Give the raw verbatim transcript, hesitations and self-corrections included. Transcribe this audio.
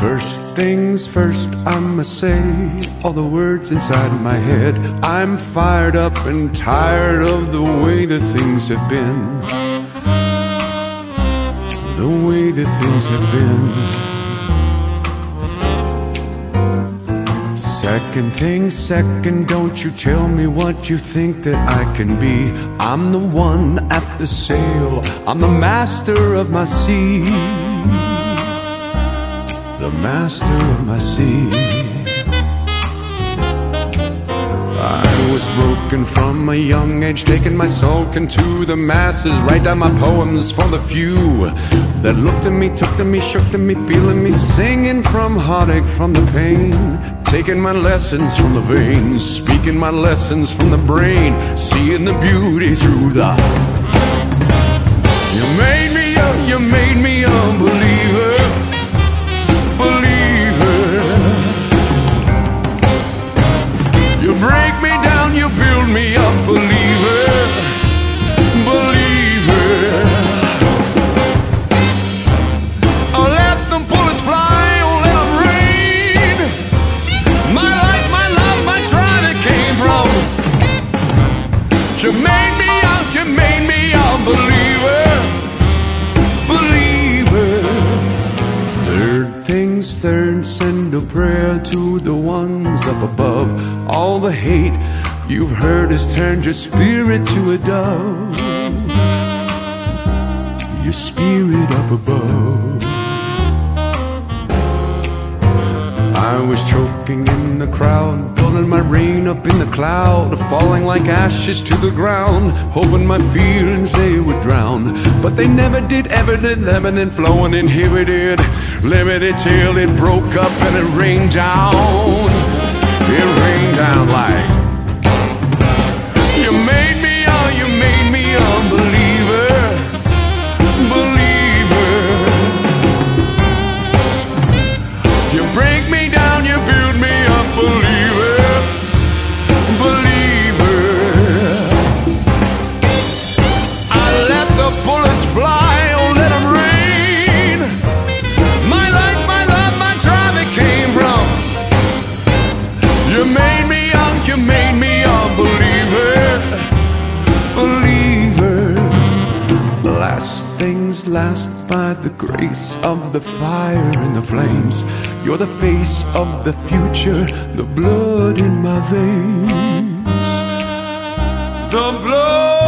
First things first, I'ma say all the words inside my head. I'm fired up and tired of the way that things have been. The way that things have been. Second thing second, don't you tell me what you think that I can be. I'm the one at the sail, I'm the master of my sea. The master of my sea. I was broken from a young age, taking my soul into the masses. Write down my poems for the few that looked at me, took to me, shook to me, feeling me, singing from heartache, from the pain. Taking my lessons from the veins, speaking my lessons from the brain, seeing the beauty through the. You made me a, you made me a believer. You break me down, you build me up, believer, believer. Oh, let them bullets fly, oh, let them rain. My life, my love, my tribe, it came from. You made me out, you made me a believer, believer. Third things third, send a prayer to the ones up above. All the hate you've heard has turned your spirit to a dove. Your spirit up above. I was choking in the crowd, building my rain up in the cloud, falling like ashes to the ground, hoping my feelings they would drown. But they never did, ever did, leaven flowing, inhibited, limited till it broke up and it rained down. It rained down like. You made me, oh, you made me a believer, believer. You break me down, you build me up, believer, believer. I let the bullets fly, oh, let them rain. My life, my love, my tribe, it came from. You made me young, you made me a believer, believer. Last things last, by the grace of the fire and the flames. You're the face of the future, the blood in my veins. The blood.